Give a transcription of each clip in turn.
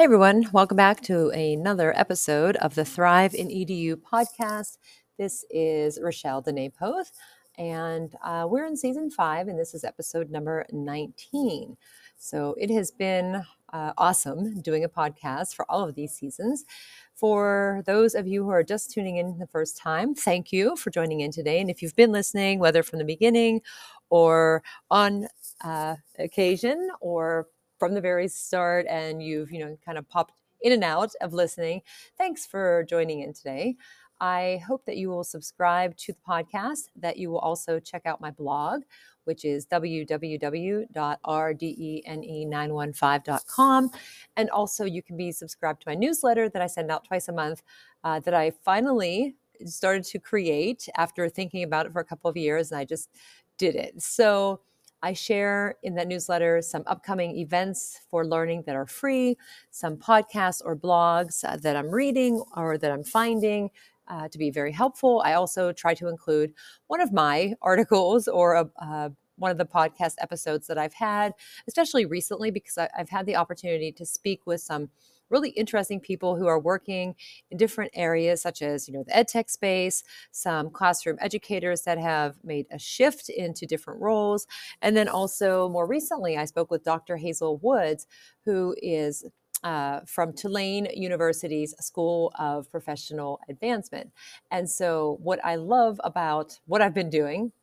Hey everyone, welcome back to another episode of the Thrive in EDU podcast. This is Rochelle Dene Poth, and we're in season 5, and this is episode number 19. So it has been awesome doing a podcast for all of these seasons. For those of you who are just tuning in the first time, thank you for joining in today. And if you've been listening, whether from the beginning or on occasion or from the very start and you've kind of popped in and out of listening, thanks for joining in today. I hope that you will subscribe to the podcast, that you will also check out my blog, which is www.rdene915.com. And also you can be subscribed to my newsletter that I send out twice a month, that I finally started to create after thinking about it for a couple of years, and I just did it. So I share in that newsletter some upcoming events for learning that are free, some podcasts or blogs that I'm reading or that I'm finding to be very helpful. I also try to include one of my articles or one of the podcast episodes that I've had, especially recently, because I've had the opportunity to speak with some really interesting people who are working in different areas, such as, the ed tech space, some classroom educators that have made a shift into different roles. And then also more recently, I spoke with Dr. Hazel Woods, who is from Tulane University's School of Professional Advancement. And so what I love about what I've been doing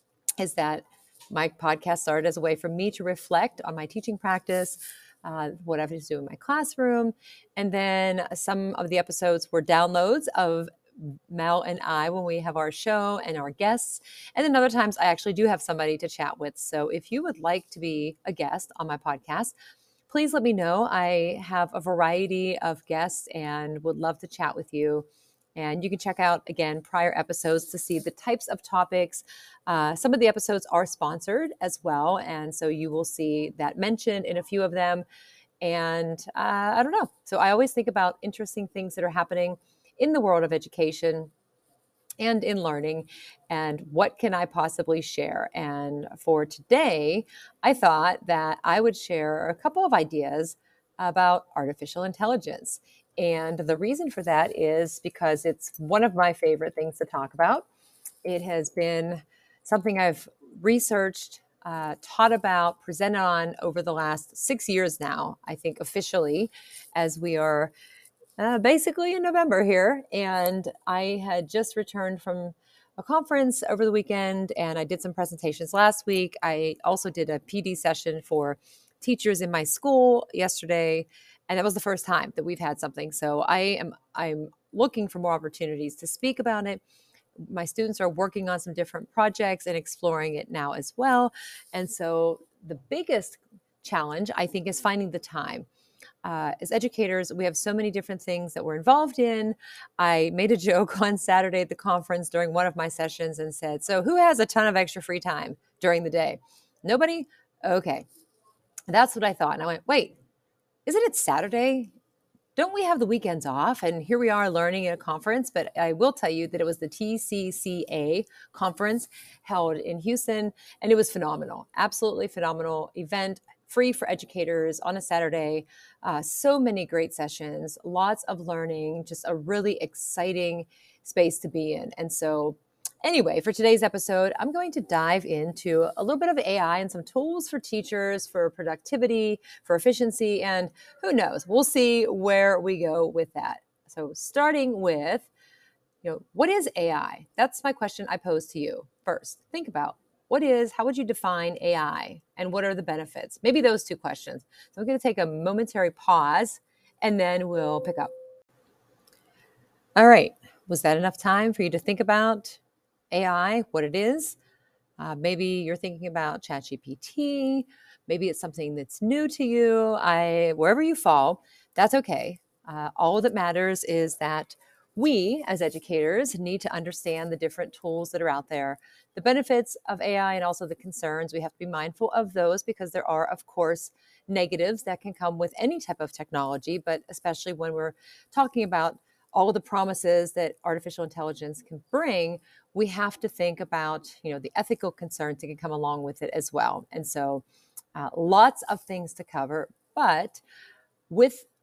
is that my podcast started as a way for me to reflect on my teaching practice, what I was doing in my classroom. And then some of the episodes were downloads of Mel and I when we have our show and our guests. And then other times I actually do have somebody to chat with. So if you would like to be a guest on my podcast, please let me know. I have a variety of guests and would love to chat with you. And you can check out, again, prior episodes to see the types of topics. Some of the episodes are sponsored as well. And so you will see that mentioned in a few of them. And I don't know. So I always think about interesting things that are happening in the world of education and in learning, and what can I possibly share. And for today, I thought that I would share a couple of ideas about artificial intelligence. And the reason for that is because it's one of my favorite things to talk about. It has been something I've researched, taught about, presented on over the last 6 years now, I think officially, as we are basically in November here. And I had just returned from a conference over the weekend, and I did some presentations last week. I also did a PD session for teachers in my school yesterday, and that was the first time that we've had something. So I'm looking for more opportunities to speak about it. My students are working on some different projects and exploring it now as well. And so the biggest challenge, I think, is finding the time. As educators, we have so many different things that we're involved in. I made a joke on Saturday at the conference during one of my sessions and said, so who has a ton of extra free time during the day? Nobody? Okay. That's what I thought. And I went, wait, isn't it Saturday? Don't we have the weekends off? And here we are learning at a conference. But I will tell you that it was the TCCA conference held in Houston, and it was phenomenal. Absolutely phenomenal event, free for educators on a Saturday. So many great sessions, lots of learning, just a really exciting space to be in. And so anyway, for today's episode, I'm going to dive into a little bit of AI and some tools for teachers for productivity, for efficiency, and who knows, we'll see where we go with that. So starting with, what is AI? That's my question I pose to you first. Think about how would you define AI and what are the benefits? Maybe those two questions. So I'm going to take a momentary pause and then we'll pick up. All right. Was that enough time for you to think about AI, what it is? Maybe you're thinking about ChatGPT. Maybe it's something that's new to you. Wherever you fall, that's okay. All that matters is that we, as educators, need to understand the different tools that are out there, the benefits of AI, and also the concerns. We have to be mindful of those because there are, of course, negatives that can come with any type of technology, but especially when we're talking about all of the promises that artificial intelligence can bring, we have to think about, the ethical concerns that can come along with it as well. And so lots of things to cover, but with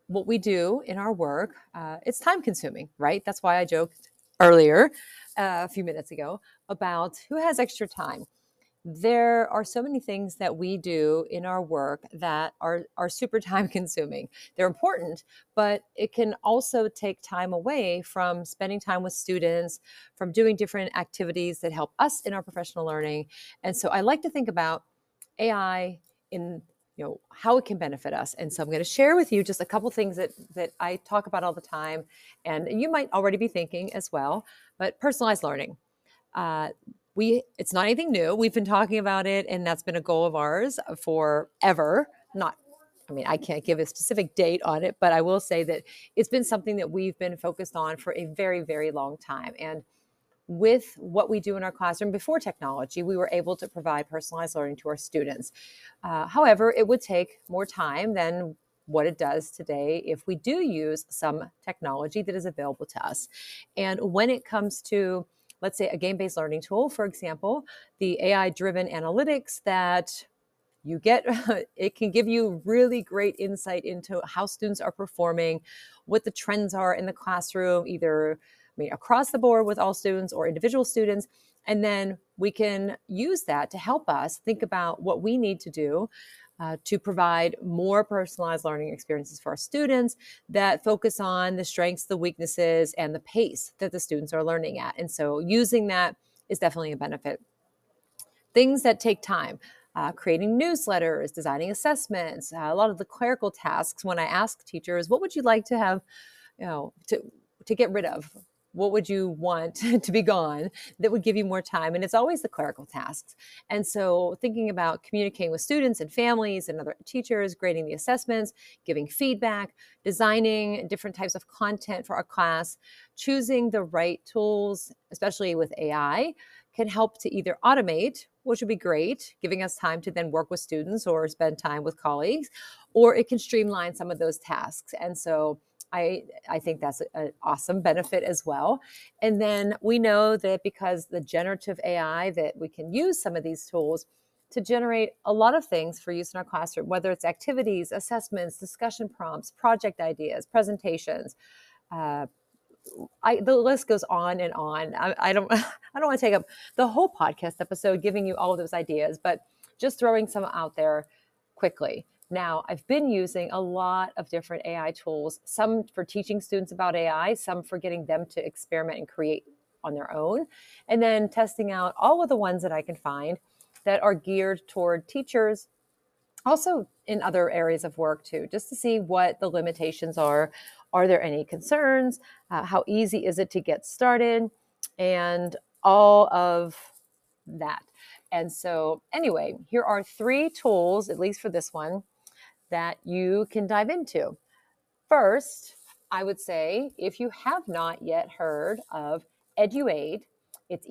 what we do in our work, it's time consuming, right? That's why I joked earlier, a few minutes ago, about who has extra time. There are so many things that we do in our work that are super time consuming. They're important, but it can also take time away from spending time with students, from doing different activities that help us in our professional learning. And so I like to think about AI in how it can benefit us. And so I'm going to share with you just a couple things that I talk about all the time, and you might already be thinking as well. But personalized learning, uh, it's not anything new. We've been talking about it, and that's been a goal of ours forever. Not, I mean, I can't give a specific date on it, but I will say that it's been something that we've been focused on for a very, very long time. And with what we do in our classroom before technology, we were able to provide personalized learning to our students. However, it would take more time than what it does today if we do use some technology that is available to us. And when it comes to, let's say, a game-based learning tool, for example, the AI-driven analytics that you get, it can give you really great insight into how students are performing, what the trends are in the classroom, either across the board with all students or individual students. And then we can use that to help us think about what we need to do to provide more personalized learning experiences for our students that focus on the strengths, the weaknesses, and the pace that the students are learning at. And so using that is definitely a benefit. Things that take time. Creating newsletters, designing assessments, a lot of the clerical tasks. When I ask teachers, what would you like to have, to get rid of? What would you want to be gone that would give you more time? And it's always the clerical tasks. And so thinking about communicating with students and families and other teachers, grading the assessments, giving feedback, designing different types of content for our class, choosing the right tools, especially with AI, can help to either automate, which would be great, giving us time to then work with students or spend time with colleagues, or it can streamline some of those tasks. And so I think that's an awesome benefit as well. And then we know that because the generative AI, that we can use some of these tools to generate a lot of things for use in our classroom, whether it's activities, assessments, discussion prompts, project ideas, presentations. The list goes on and on. I don't want to take up the whole podcast episode giving you all of those ideas, but just throwing some out there quickly. Now, I've been using a lot of different AI tools, some for teaching students about AI, some for getting them to experiment and create on their own, and then testing out all of the ones that I can find that are geared toward teachers, also in other areas of work too, just to see what the limitations are. Are there any concerns? How easy is it to get started? And all of that. And so anyway, here are 3 tools, at least for this one, that you can dive into. First, I would say if you have not yet heard of EduAide, it's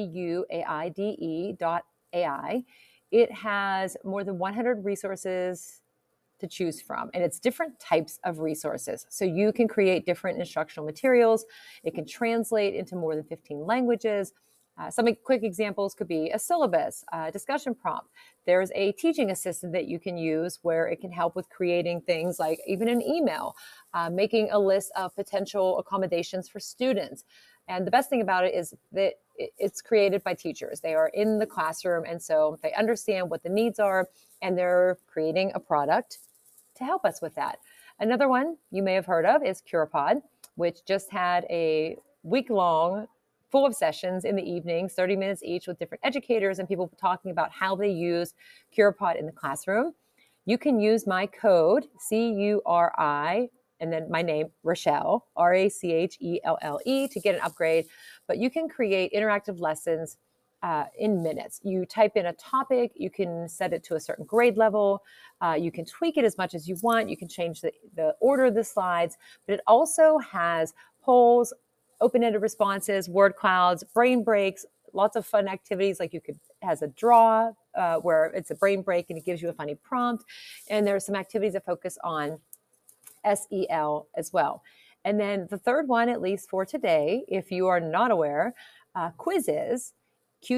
EduAide.ai. It has more than 100 resources to choose from, and it's different types of resources. So you can create different instructional materials. It can translate into more than 15 languages. Some quick examples could be a syllabus, a discussion prompt. There's a teaching assistant that you can use where it can help with creating things like even an email, making a list of potential accommodations for students. And the best thing about it is that it's created by teachers. They are in the classroom, and so they understand what the needs are, and they're creating a product to help us with that. Another one you may have heard of is CuraPod, which just had a week-long full of sessions in the evenings, 30 minutes each, with different educators and people talking about how they use CuraPod in the classroom. You can use my code, CURI, and then my name, Rachelle, RACHELLE, to get an upgrade. But you can create interactive lessons in minutes. You type in a topic, you can set it to a certain grade level, you can tweak it as much as you want, you can change the order of the slides, but it also has polls, open-ended responses, word clouds, brain breaks, lots of fun activities. Like it has a draw where it's a brain break and it gives you a funny prompt. And there are some activities that focus on SEL as well. And then the third one, at least for today, if you are not aware, Quizizz,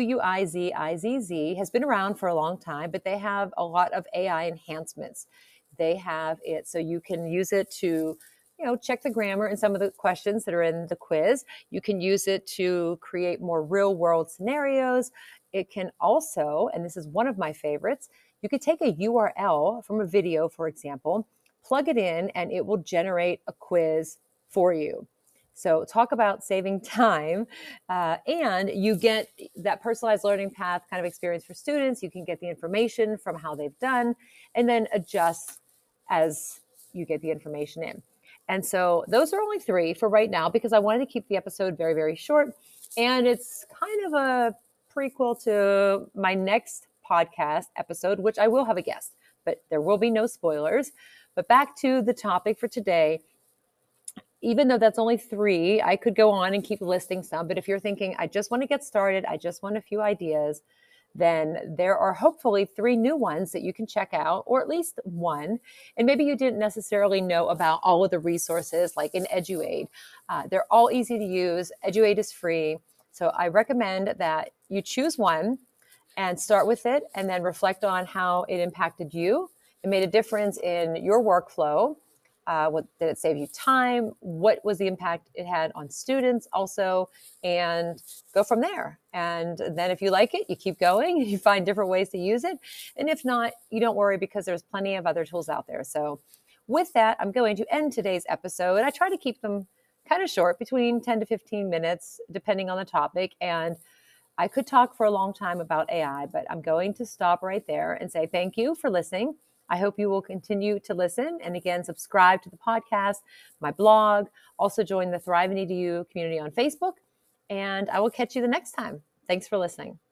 Quizizz, has been around for a long time, but they have a lot of AI enhancements. they have it so you can use it to, check the grammar and some of the questions that are in the quiz. You can use it to create more real world scenarios. It can also, and this is one of my favorites, you could take a URL from a video, for example, plug it in, and it will generate a quiz for you. So talk about saving time, and you get that personalized learning path kind of experience for students. You can get the information from how they've done and then adjust as you get the information in. And so those are only 3 for right now because I wanted to keep the episode very, very short. And it's kind of a prequel to my next podcast episode, which I will have a guest, but there will be no spoilers. But back to the topic for today. Even though that's only 3, I could go on and keep listing some. But if you're thinking, I just want to get started, I just want a few ideas, then there are hopefully 3 new ones that you can check out, or at least one. And maybe you didn't necessarily know about all of the resources like in EduAid. They're all easy to use. EduAid is free. So I recommend that you choose one and start with it and then reflect on how it impacted you. It made a difference in your workflow. What did it save you time? What was the impact it had on students also? And go from there. And then if you like it, you keep going and you find different ways to use it. And if not, you don't worry because there's plenty of other tools out there. So with that, I'm going to end today's episode. I try to keep them kind of short, between 10 to 15 minutes, depending on the topic. And I could talk for a long time about AI, but I'm going to stop right there and say thank you for listening. I hope you will continue to listen. And again, subscribe to the podcast, my blog, also join the Thrive in EDU community on Facebook. And I will catch you the next time. Thanks for listening.